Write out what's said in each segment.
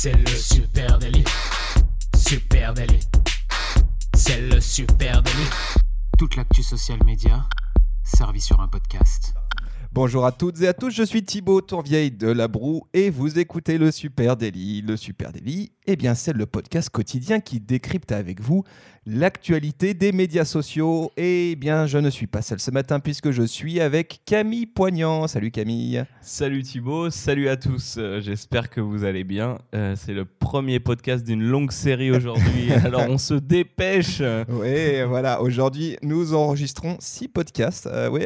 C'est le super délit. Super délit. C'est le super délit. Toute l'actu social média servie sur un podcast. Bonjour à toutes et à tous, je suis Thibaut Tourvieille de La Broue et vous écoutez le Super Daily. Le Super Daily, c'est le podcast quotidien qui décrypte avec vous l'actualité des médias sociaux. Et je ne suis pas seul ce matin puisque je suis avec Camille Poignant. Salut Camille. Salut Thibaut, salut à tous. J'espère que vous allez bien. C'est le premier podcast d'une longue série aujourd'hui, alors on se dépêche. Oui, voilà. Aujourd'hui, nous enregistrons 6 podcasts.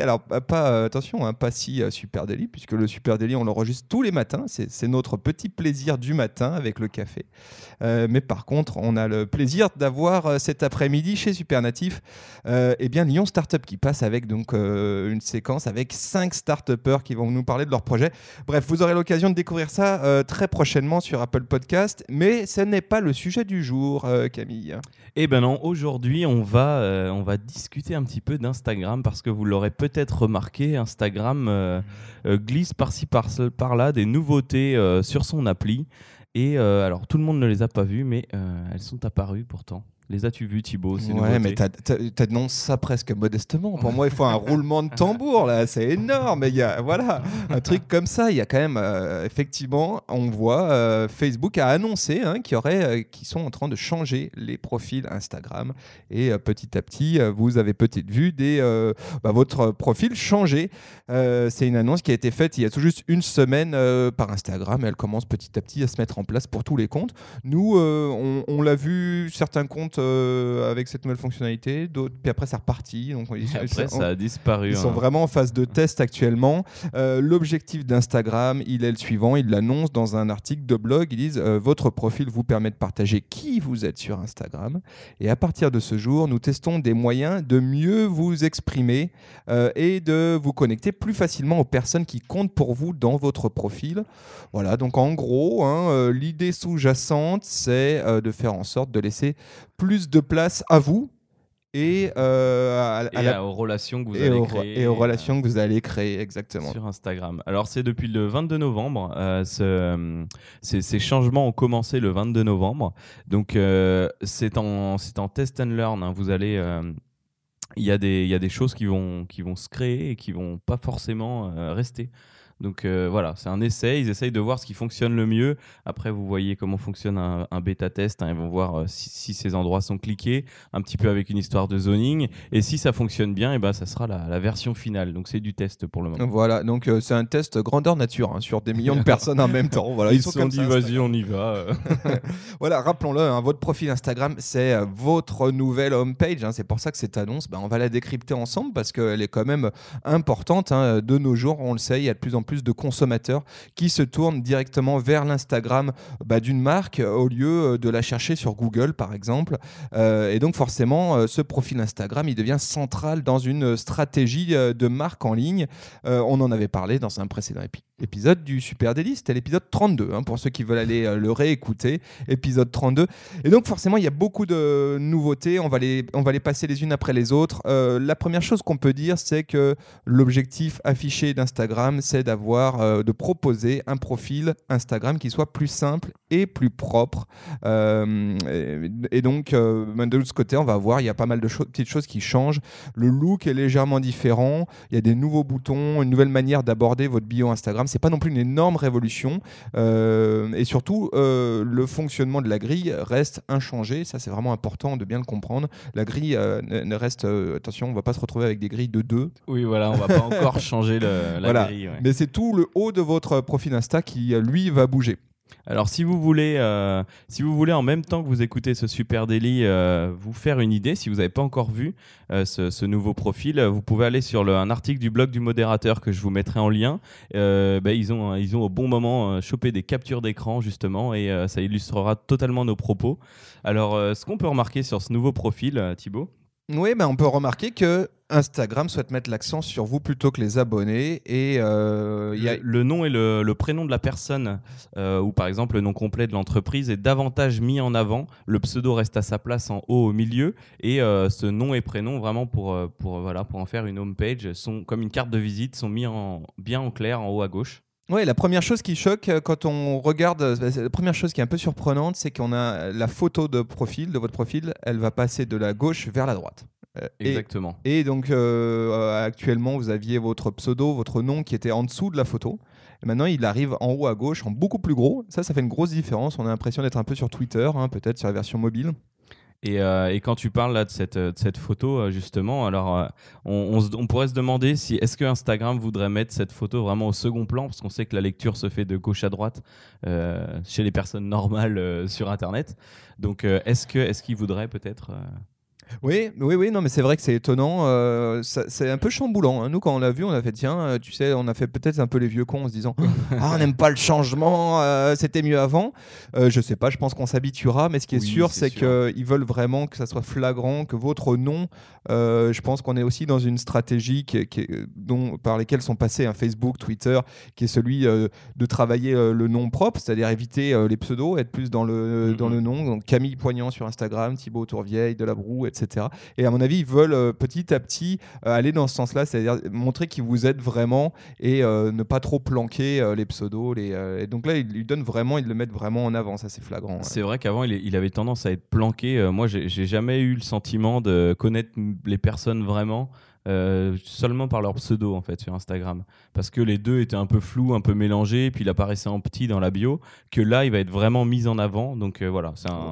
Attention, pas 6 Super Daily, puisque le Super Daily, on l'enregistre tous les matins. C'est notre petit plaisir du matin avec le café. Mais par contre, on a le plaisir d'avoir cet après-midi chez Supernatif Lyon Startup qui passe avec une séquence avec 5 start-upers qui vont nous parler de leur projet. Bref, vous aurez l'occasion de découvrir ça très prochainement sur Apple Podcast, mais ce n'est pas le sujet du jour, Camille. Eh ben non, aujourd'hui on va discuter un petit peu d'Instagram parce que vous l'aurez peut-être remarqué, Instagram glisse par-ci par-là des nouveautés sur son appli. Et alors tout le monde ne les a pas vues, mais elles sont apparues pourtant. Les as-tu vues, Thibaut, ces nouveautés ? Mais t'annonces ça presque modestement. Pour moi, il faut un roulement de tambour, là. C'est énorme. Il y a un truc comme ça. Il y a quand même, effectivement, on voit, Facebook a annoncé qu'ils sont en train de changer les profils Instagram. Et petit à petit, vous avez peut-être vu votre profil changer. C'est une annonce qui a été faite il y a tout juste une semaine par Instagram. Et elle commence petit à petit à se mettre en place pour tous les comptes. Nous, on l'a vu, certains comptes avec cette nouvelle fonctionnalité, d'autres, puis après c'est reparti. Donc ça a disparu. Ils sont vraiment en phase de test actuellement. L'objectif d'Instagram, il est le suivant, ils l'annoncent dans un article de blog, ils disent votre profil vous permet de partager qui vous êtes sur Instagram et à partir de ce jour, nous testons des moyens de mieux vous exprimer et de vous connecter plus facilement aux personnes qui comptent pour vous dans votre profil. Voilà, donc en gros, l'idée sous-jacente, c'est de faire en sorte de laisser plus de place à vous et aux relations que vous allez créer. Et aux relations que vous allez créer, exactement. Sur Instagram. Alors, c'est depuis le 22 novembre. Ces changements ont commencé le 22 novembre. Donc, c'est en test and learn. Vous allez... Il y a des choses qui vont se créer et qui ne vont pas forcément rester. Donc voilà, c'est un essai, ils essayent de voir ce qui fonctionne le mieux. Après, vous voyez comment fonctionne un bêta-test, ils vont voir si ces endroits sont cliqués, un petit peu avec une histoire de zoning. Et si ça fonctionne bien, ça sera la version finale. Donc c'est du test pour le moment. Voilà, donc c'est un test grandeur nature sur des millions de personnes en même temps. Voilà, ils se sont dit, vas-y, on y va. Voilà, rappelons-le, votre profil Instagram, c'est votre nouvelle homepage. C'est pour ça que cette annonce, on va la décrypter ensemble parce qu'elle est quand même importante. De nos jours, on le sait, il y a de plus en plus de consommateurs qui se tournent directement vers l'Instagram d'une marque au lieu de la chercher sur Google par exemple. Et donc forcément, ce profil Instagram, il devient central dans une stratégie de marque en ligne. On en avait parlé dans un précédent épisode du Super Daily, c'était l'épisode 32, pour ceux qui veulent aller le réécouter, épisode 32. Et donc forcément, il y a beaucoup de nouveautés, on va les passer les unes après les autres. La première chose qu'on peut dire, c'est que l'objectif affiché d'Instagram, c'est de proposer un profil Instagram qui soit plus simple et plus propre. Et donc, de l'autre côté, on va voir, il y a pas mal de petites choses qui changent. Le look est légèrement différent. Il y a des nouveaux boutons, une nouvelle manière d'aborder votre bio Instagram. C'est pas non plus une énorme révolution. Et surtout, le fonctionnement de la grille reste inchangé. Ça, c'est vraiment important de bien le comprendre. La grille ne reste... attention, on ne va pas se retrouver avec des grilles de 2. Oui, voilà, on ne va pas encore changer la grille. Ouais. Mais c'est tout le haut de votre profil Insta qui, lui, va bouger. Alors, si vous voulez en même temps que vous écoutez ce Super Daily, vous faire une idée, si vous n'avez pas encore vu ce nouveau profil, vous pouvez aller sur un article du blog du modérateur que je vous mettrai en lien. Ils ont au bon moment chopé des captures d'écran justement et ça illustrera totalement nos propos. Alors, ce qu'on peut remarquer sur ce nouveau profil, Thibaut ? Oui, on peut remarquer que Instagram souhaite mettre l'accent sur vous plutôt que les abonnés. Et y a... le nom et le prénom de la personne, ou par exemple le nom complet de l'entreprise, est davantage mis en avant. Le pseudo reste à sa place en haut au milieu. Et ce nom et prénom, vraiment pour en faire une homepage, sont comme une carte de visite, sont mis bien en clair en haut à gauche. Ouais, la première chose qui choque quand on regarde, la première chose qui est un peu surprenante, c'est qu'on a la photo de profil, de votre profil, elle va passer de la gauche vers la droite. Exactement. Et donc, actuellement, vous aviez votre pseudo, votre nom qui était en dessous de la photo. Et maintenant, il arrive en haut à gauche, en beaucoup plus gros. Ça fait une grosse différence. On a l'impression d'être un peu sur Twitter, peut-être sur la version mobile. Et quand tu parles là de cette photo, justement, alors on pourrait se demander si est-ce que Instagram voudrait mettre cette photo vraiment au second plan, parce qu'on sait que la lecture se fait de gauche à droite chez les personnes normales sur Internet. Donc est-ce qu'il voudrait peut-être Oui, non, mais c'est vrai que c'est étonnant. C'est un peu chamboulant. Nous, quand on l'a vu, on a fait tiens, tu sais, on a fait peut-être un peu les vieux cons en se disant on n'aime pas le changement, c'était mieux avant. Je sais pas, je pense qu'on s'habituera, mais ce qui est sûr, c'est qu'ils veulent vraiment que ça soit flagrant, que votre nom. Je pense qu'on est aussi dans une stratégie par lesquelles sont passés Facebook, Twitter, qui est celui de travailler le nom propre, c'est-à-dire éviter les pseudos, être plus dans le nom. Donc Camille Poignant sur Instagram, Thibaut Tourvieille, Delabroux, etc. Et à mon avis, ils veulent petit à petit aller dans ce sens-là, c'est-à-dire montrer qu'ils vous aident vraiment et ne pas trop planquer les pseudos. Et donc là, ils le mettent vraiment en avant, ça c'est flagrant. C'est vrai qu'avant, il avait tendance à être planqué. Moi, j'ai jamais eu le sentiment de connaître les personnes vraiment. Seulement par leur pseudo en fait sur Instagram, parce que les deux étaient un peu flous, un peu mélangés, puis il apparaissait en petit dans la bio, que là il va être vraiment mis en avant. Donc voilà,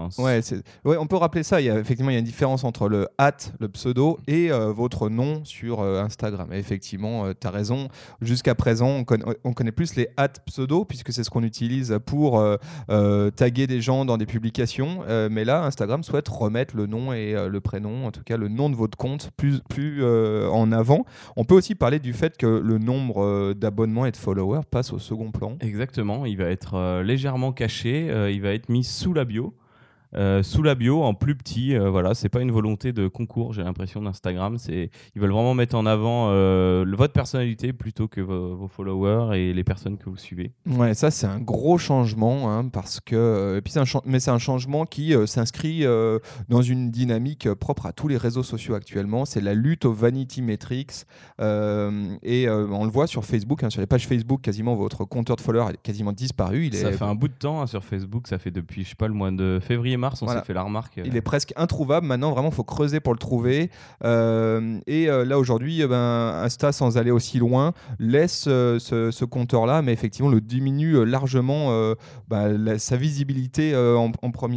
on peut rappeler ça. Effectivement, il y a une différence entre le le pseudo, et votre nom sur Instagram. Et effectivement, tu as raison. Jusqu'à présent, on connaît plus les pseudo, puisque c'est ce qu'on utilise pour taguer des gens dans des publications. Mais là, Instagram souhaite remettre le nom et le prénom, en tout cas le nom de votre compte, plus en avant. On peut aussi parler du fait que le nombre d'abonnements et de followers passe au second plan. Exactement, il va être légèrement caché, il va être mis sous la bio. En plus petit, voilà, c'est pas une volonté de concours, j'ai l'impression d'Instagram, ils veulent vraiment mettre en avant votre personnalité plutôt que vos followers et les personnes que vous suivez. Ouais, ça c'est un gros changement, parce que mais c'est un changement qui s'inscrit dans une dynamique propre à tous les réseaux sociaux actuellement. C'est la lutte aux vanity metrics, et on le voit sur Facebook, sur les pages Facebook, quasiment votre compteur de followers est quasiment disparu. Ça fait un bout de temps sur Facebook, ça fait depuis le mois de février. On s'est fait la remarque. Il est presque introuvable maintenant, vraiment il faut creuser pour le trouver. Là aujourd'hui, Insta, sans aller aussi loin, laisse ce compteur-là, mais effectivement le diminue largement sa visibilité en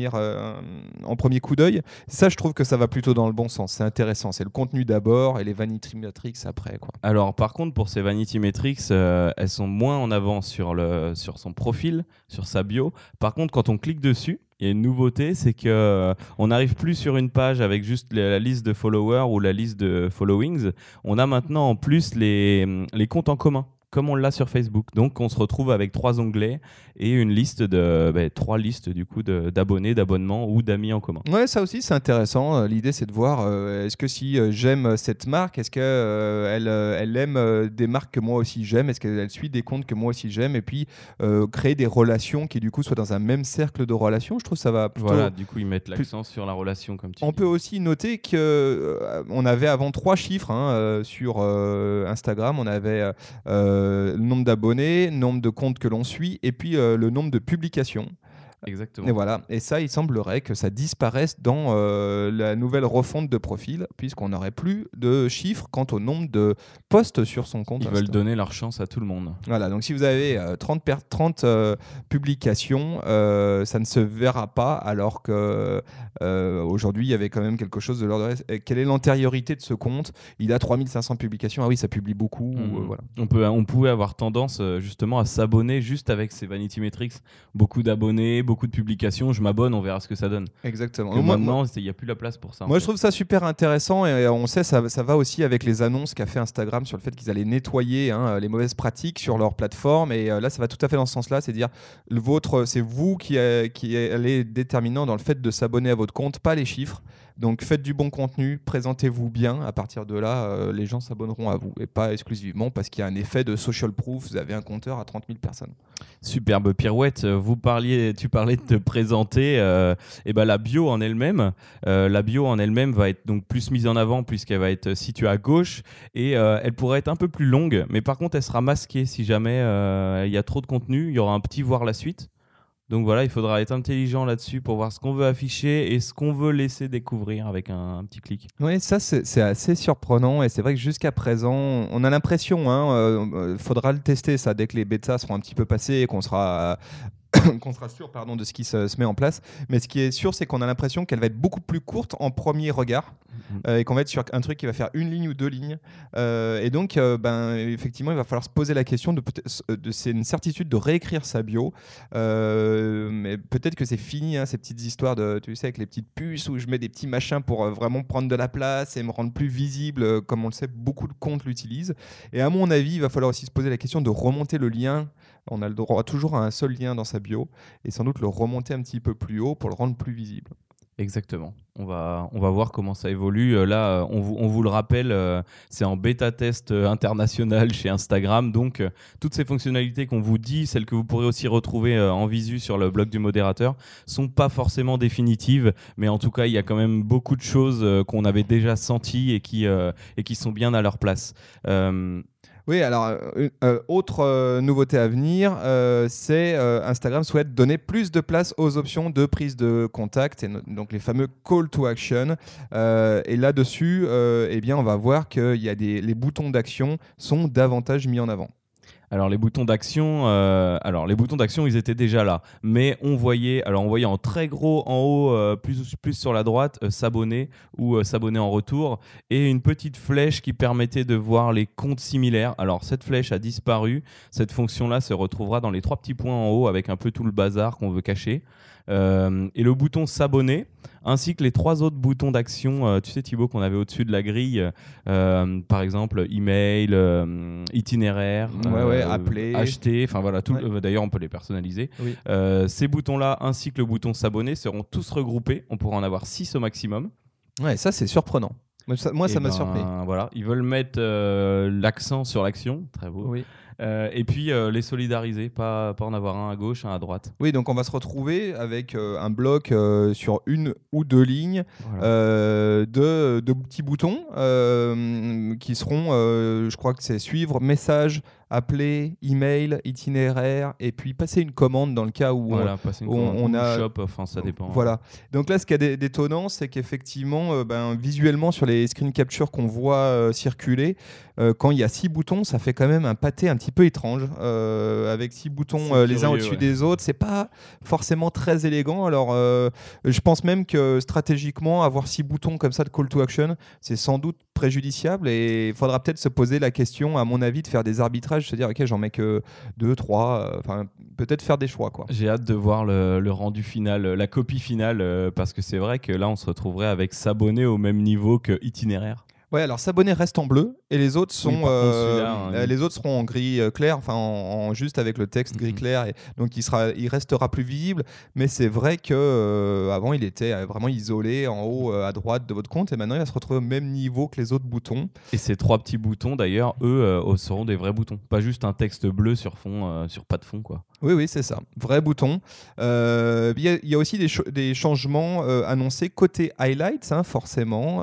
premier coup d'œil. Ça, je trouve que ça va plutôt dans le bon sens. C'est intéressant. C'est le contenu d'abord et les vanity metrics après, quoi. Alors par contre, pour ces vanity metrics, elles sont moins en avant sur son profil, sur sa bio. Par contre, quand on clique dessus, il y a une nouveauté, c'est qu'on n'arrive plus sur une page avec juste la liste de followers ou la liste de followings. On a maintenant en plus les comptes en commun, comme on l'a sur Facebook. Donc on se retrouve avec 3 onglets et une liste 3 listes du coup d'abonnés, d'abonnements ou d'amis en commun. Ouais, ça aussi c'est intéressant. L'idée c'est de voir est-ce que si j'aime cette marque, est-ce qu'elle elle aime des marques que moi aussi j'aime, est-ce qu'elle suit des comptes que moi aussi j'aime, et puis créer des relations qui du coup soient dans un même cercle de relations. Je trouve que ça va plutôt... Voilà, du coup ils mettent l'accent sur la relation, comme tu dis. On peut aussi noter qu'on avait avant 3 chiffres sur Instagram. On avait le nombre d'abonnés, nombre de comptes que l'on suit, et puis le nombre de publications. Exactement. Et voilà. Et ça, il semblerait que ça disparaisse dans la nouvelle refonte de profil, puisqu'on n'aurait plus de chiffres quant au nombre de posts sur son compte. Ils veulent donner leur chance à tout le monde. Voilà, donc si vous avez 30 publications, ça ne se verra pas, alors que aujourd'hui, il y avait quand même quelque chose de l'ordre. Quelle est l'antériorité de ce compte ? Il a 3500 publications. Ah oui, ça publie beaucoup. Voilà. On pouvait avoir tendance justement à s'abonner juste avec ces vanity metrics. Beaucoup d'abonnés, beaucoup de publications, je m'abonne, on verra ce que ça donne. Exactement. Maintenant, il n'y a plus la place pour ça. Moi, je trouve ça super intéressant, et on sait ça va aussi avec les annonces qu'a fait Instagram sur le fait qu'ils allaient nettoyer les mauvaises pratiques sur leur plateforme. Et là, ça va tout à fait dans ce sens-là, c'est dire c'est vous qui allez être déterminant dans le fait de s'abonner à votre compte, pas les chiffres. Donc faites du bon contenu, présentez-vous bien. À partir de là, les gens s'abonneront à vous et pas exclusivement parce qu'il y a un effet de social proof. Vous avez un compteur à 30 000 personnes. Superbe pirouette. Tu parlais de te présenter. Et ben la bio en elle-même, va être donc plus mise en avant puisqu'elle va être située à gauche et elle pourrait être un peu plus longue, mais par contre elle sera masquée si jamais il y a trop de contenu. Il y aura un petit voir la suite. Donc voilà, il faudra être intelligent là-dessus pour voir ce qu'on veut afficher et ce qu'on veut laisser découvrir avec un petit clic. Oui, ça c'est assez surprenant et c'est vrai que jusqu'à présent, on a l'impression, faudra le tester ça dès que les bêtas seront un petit peu passés et qu'on sera qu'on sera sûr de ce qui se met en place. Mais ce qui est sûr, c'est qu'on a l'impression qu'elle va être beaucoup plus courte en premier regard et qu'on va être sur un truc qui va faire une ligne ou 2 lignes. Et donc, effectivement, il va falloir se poser la question c'est une certitude de réécrire sa bio. Mais peut-être que c'est fini, ces petites histoires tu sais, avec les petites puces où je mets des petits machins pour vraiment prendre de la place et me rendre plus visible. Comme on le sait, beaucoup de comptes l'utilisent. Et à mon avis, il va falloir aussi se poser la question de remonter le lien. On a le droit toujours à un seul lien dans sa bio et sans doute le remonter un petit peu plus haut pour le rendre plus visible. Exactement. On va voir comment ça évolue. Là, on vous le rappelle, c'est en bêta test international chez Instagram. Donc, toutes ces fonctionnalités qu'on vous dit, celles que vous pourrez aussi retrouver en visu sur le blog du modérateur, sont pas forcément définitives. Mais en tout cas, il y a quand même beaucoup de choses qu'on avait déjà senties et qui sont bien à leur place. Oui, alors, autre nouveauté à venir, c'est Instagram souhaite donner plus de place aux options de prise de contact, et donc les fameux call to action. Et là-dessus, on va voir que les boutons d'action sont davantage mis en avant. Alors les boutons d'action, ils étaient déjà là, mais on voyait en très gros en haut, plus sur la droite, s'abonner ou s'abonner en retour, et une petite flèche qui permettait de voir les comptes similaires. Alors cette flèche a disparu, cette fonction-là se retrouvera dans les 3 petits points en haut avec un peu tout le bazar qu'on veut cacher. Et le bouton s'abonner, ainsi que les 3 autres boutons d'action, tu sais Thibaut, qu'on avait au-dessus de la grille, par exemple email, itinéraire, appeler, acheter, enfin voilà, d'ailleurs on peut les personnaliser. Oui. Ces boutons-là ainsi que le bouton s'abonner seront tous regroupés, on pourra en avoir 6 au maximum. Ouais, ça c'est surprenant. Moi ça m'a surpris. Voilà, ils veulent mettre l'accent sur l'action, très beau. Oui. Et puis les solidariser, pas en avoir un à gauche, un à droite. Oui, donc on va se retrouver avec un bloc sur 1 ou 2 lignes, Voilà. de petits boutons qui seront, je crois que c'est suivre, message, appeler, email, itinéraire, et puis passer une commande dans le cas où passer une on commande, a shop, enfin ça dépend. Voilà. Donc là, ce qui est d'étonnant, c'est qu'effectivement, visuellement sur les screen captures qu'on voit circuler, quand il y a 6 boutons, ça fait quand même un pâté un petit peu étrange. Avec 6 boutons les uns au-dessus des autres, c'est pas forcément très élégant. Alors, je pense même que stratégiquement, avoir 6 boutons comme ça de call to action, c'est sans doute préjudiciable, et il faudra peut-être se poser la question, à mon avis, de faire des arbitrages, se dire ok, j'en mets que 2, 3, peut-être faire des choix, quoi. J'ai hâte de voir le rendu final, la copie finale, parce que c'est vrai que là on se retrouverait avec s'abonner au même niveau que itinéraire. Ouais, alors s'abonner reste en bleu et les autres sont les autres seront en gris clair, enfin juste avec le texte gris clair, et donc il restera plus visible. Mais c'est vrai que avant il était vraiment isolé en haut à droite de votre compte, et maintenant il va se retrouver au même niveau que les autres boutons. Et ces 3 petits boutons d'ailleurs, eux, seront des vrais boutons, pas juste un texte bleu sur fond, sur pas de fond, quoi. Oui, c'est ça, vrai bouton. Il y a aussi des changements annoncés côté highlights, forcément.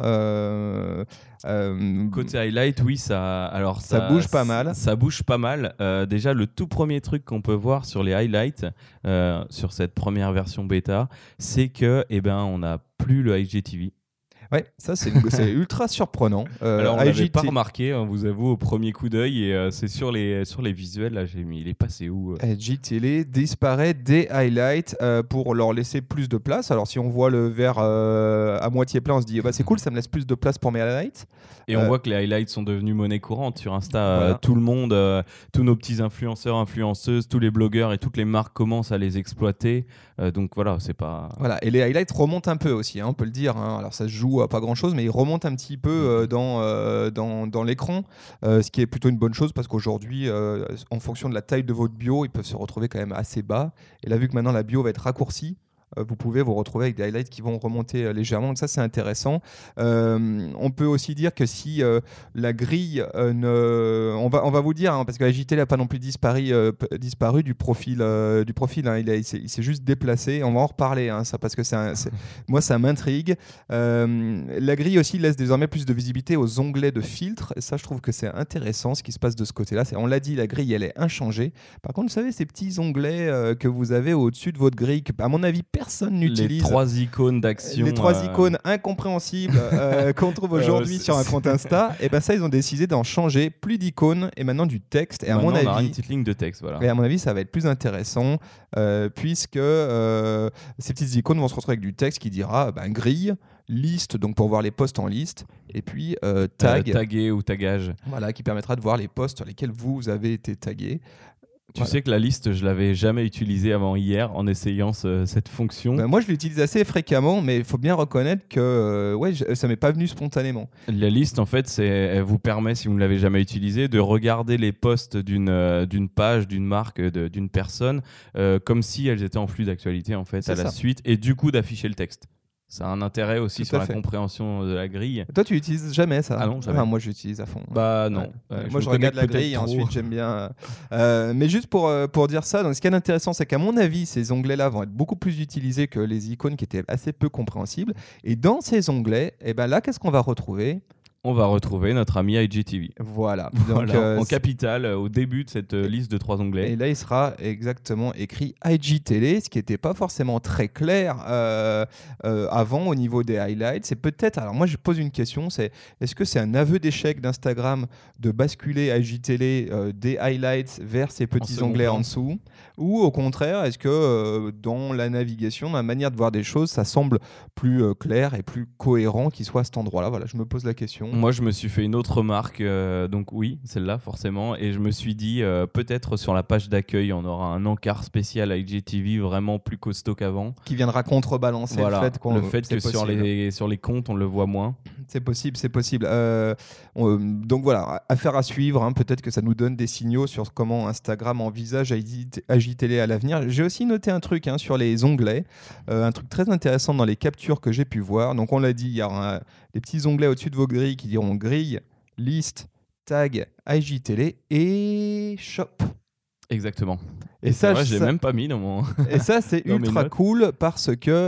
Côté highlight, oui, ça bouge pas mal. Ça bouge pas mal. Déjà, le tout premier truc qu'on peut voir sur les highlights, sur cette première version bêta, c'est que, on n'a plus le IGTV. Ouais, ça c'est ultra surprenant. Alors on l'avait pas remarqué, vous avoue, au premier coup d'œil, et c'est sur les visuels, là j'ai mis, il est passé où IGTV disparaît des highlights pour leur laisser plus de place. Alors si on voit le verre à moitié plein, on se dit c'est cool, ça me laisse plus de place pour mes highlights. Et on voit que les highlights sont devenus monnaie courante sur Insta. Voilà. Tout le monde, tous nos petits influenceurs, influenceuses, tous les blogueurs et toutes les marques commencent à les exploiter. Donc voilà, c'est pas... Voilà, et les highlights remontent un peu aussi, on peut le dire. Alors ça se joue à pas grand-chose, mais ils remontent un petit peu dans l'écran, ce qui est plutôt une bonne chose, parce qu'aujourd'hui, en fonction de la taille de votre bio, ils peuvent se retrouver quand même assez bas. Et là, vu que maintenant la bio va être raccourcie, vous pouvez vous retrouver avec des highlights qui vont remonter légèrement. Donc ça, c'est intéressant. On peut aussi dire que si la grille, on va vous dire, hein, parce que AJTL n'a pas non plus disparu du profil. Hein. Il s'est juste déplacé. On va en reparler, hein, ça, parce que moi, ça m'intrigue. La grille aussi laisse désormais plus de visibilité aux onglets de filtres. Et ça, je trouve que c'est intéressant ce qui se passe de ce côté-là. On l'a dit, la grille, elle est inchangée. Par contre, vous savez, ces petits onglets que vous avez au-dessus de votre grille, que, à mon avis, personne n'utilise. Les 3 icônes d'action. Les 3 icônes incompréhensibles qu'on trouve aujourd'hui sur un compte Insta. Et ben ça, ils ont décidé d'en changer. Plus d'icônes et maintenant du texte. Et à mon avis, on aura une petite ligne de texte. Voilà. Et à mon avis, ça va être plus intéressant puisque ces petites icônes vont se retrouver avec du texte qui dira grille, liste, donc pour voir les posts en liste, et puis taguer ou tagage. Voilà, qui permettra de voir les posts sur lesquels vous avez été tagué. Tu sais que la liste, je l'avais jamais utilisée avant hier en essayant cette fonction. Moi, je l'utilise assez fréquemment, mais il faut bien reconnaître que ça m'est pas venu spontanément. La liste, en fait, elle vous permet, si vous ne l'avez jamais utilisée, de regarder les posts d'une page, d'une marque, d'une personne, comme si elles étaient en flux d'actualité en fait, à la suite, et du coup d'afficher le texte. Ça a un intérêt aussi sur la compréhension de la grille. Toi, tu n'utilises jamais ça? Ah non, jamais. Moi, j'utilise à fond. Bah non. Moi, je regarde la grille et ensuite, j'aime bien. Mais juste pour dire ça, donc, ce qui est intéressant, c'est qu'à mon avis, ces onglets-là vont être beaucoup plus utilisés que les icônes qui étaient assez peu compréhensibles. Et dans ces onglets, là, qu'est-ce qu'on va retrouver? On va retrouver notre ami IGTV. Voilà. Donc, en capitale, au début de cette liste de 3 onglets. Et là, il sera exactement écrit IGTV, ce qui n'était pas forcément très clair avant au niveau des highlights. C'est peut-être. Alors, moi, je pose une question, est-ce que c'est un aveu d'échec d'Instagram de basculer IGTV des highlights vers ces petits onglets en dessous? Ou au contraire, est-ce que dans la navigation, dans la manière de voir des choses, ça semble plus clair et plus cohérent qu'il soit à cet endroit-là? Voilà, je me pose la question. Moi, je me suis fait une autre remarque, donc oui, celle-là forcément, et je me suis dit peut-être sur la page d'accueil, on aura un encart spécial IGTV vraiment plus costaud qu'avant. Qui viendra contrebalancer le fait que sur les comptes, on le voit moins. C'est possible, c'est possible. Donc voilà, affaire à suivre. Hein. Peut-être que ça nous donne des signaux sur comment Instagram envisage IGTV à l'avenir. J'ai aussi noté un truc sur les onglets, un truc très intéressant dans les captures que j'ai pu voir. Donc on l'a dit, il y aura des petits onglets au-dessus de vos grilles qui diront grille, liste, tag, IGTV et shop. Exactement. Et ça, je l'ai même pas mis dans mon. Et ça, c'est ultra cool parce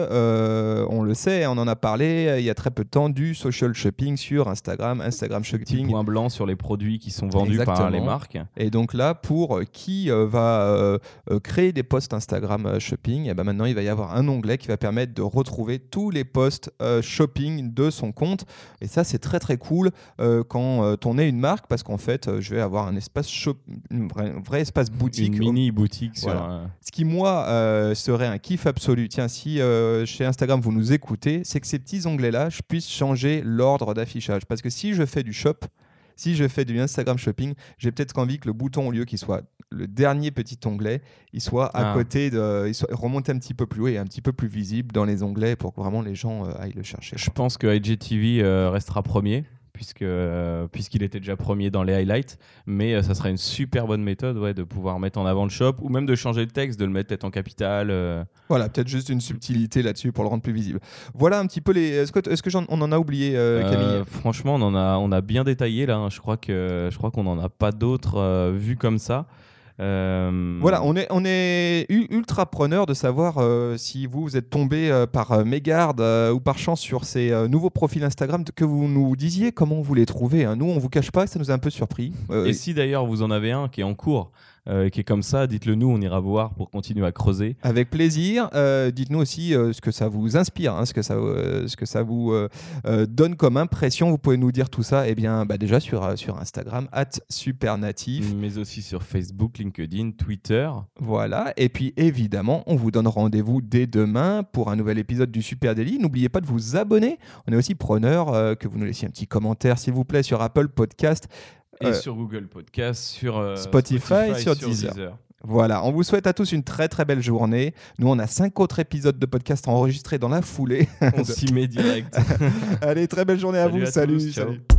que on le sait, on en a parlé il y a très peu de temps du social shopping sur Instagram shopping. Petit point blanc sur les produits qui sont vendus par les marques. Et donc là, pour qui va créer des posts Instagram shopping, et maintenant il va y avoir un onglet qui va permettre de retrouver tous les posts shopping de son compte. Et ça, c'est très très cool quand on est une marque parce qu'en fait, je vais avoir un espace un vrai espace boutique, une mini boutique. Voilà. Ce qui, moi, serait un kiff absolu. Tiens, si chez Instagram, vous nous écoutez, c'est que ces petits onglets-là, je puisse changer l'ordre d'affichage. Parce que si je fais du shop, si je fais du Instagram shopping, j'ai peut-être envie que le bouton, au lieu qu'il soit le dernier petit onglet, il soit à côté, il soit remonté un petit peu plus haut et un petit peu plus visible dans les onglets pour que vraiment les gens aillent le chercher. Je pense que IGTV restera premier. Puisqu'il était déjà premier dans les highlights, mais ça serait une super bonne méthode de pouvoir mettre en avant le shop ou même de changer le texte, de le mettre peut-être en capitale. Voilà, peut-être juste une subtilité là-dessus pour le rendre plus visible. Voilà un petit peu les. Est-ce que on en a oublié, Camille? Franchement, on a bien détaillé là. Hein. Je crois qu'on n'en a pas d'autres vus comme ça. Voilà, on est ultra preneur de savoir si vous êtes tombé par mégarde ou par chance sur ces nouveaux profils Instagram, que vous nous disiez comment vous les trouvez. Hein. Nous, on vous cache pas, ça nous a un peu surpris. Et si d'ailleurs vous en avez un qui est en cours, qui est comme ça, dites-le nous, on ira voir pour continuer à creuser. Avec plaisir. Dites-nous aussi ce que ça vous inspire, ce que ça vous donne comme impression. Vous pouvez nous dire tout ça déjà sur Instagram @supernatif, mais aussi sur Facebook, LinkedIn, Twitter. Voilà. Et puis évidemment, on vous donne rendez-vous dès demain pour un nouvel épisode du Super Daily. N'oubliez pas de vous abonner. On est aussi preneur que vous nous laissiez un petit commentaire, s'il vous plaît, sur Apple Podcast. Et sur Google Podcast, sur Spotify, sur Deezer. Voilà, on vous souhaite à tous une très très belle journée. Nous, on a 5 autres épisodes de podcast enregistrés dans la foulée. On s'y met direct. Allez, très belle journée à vous. Salut.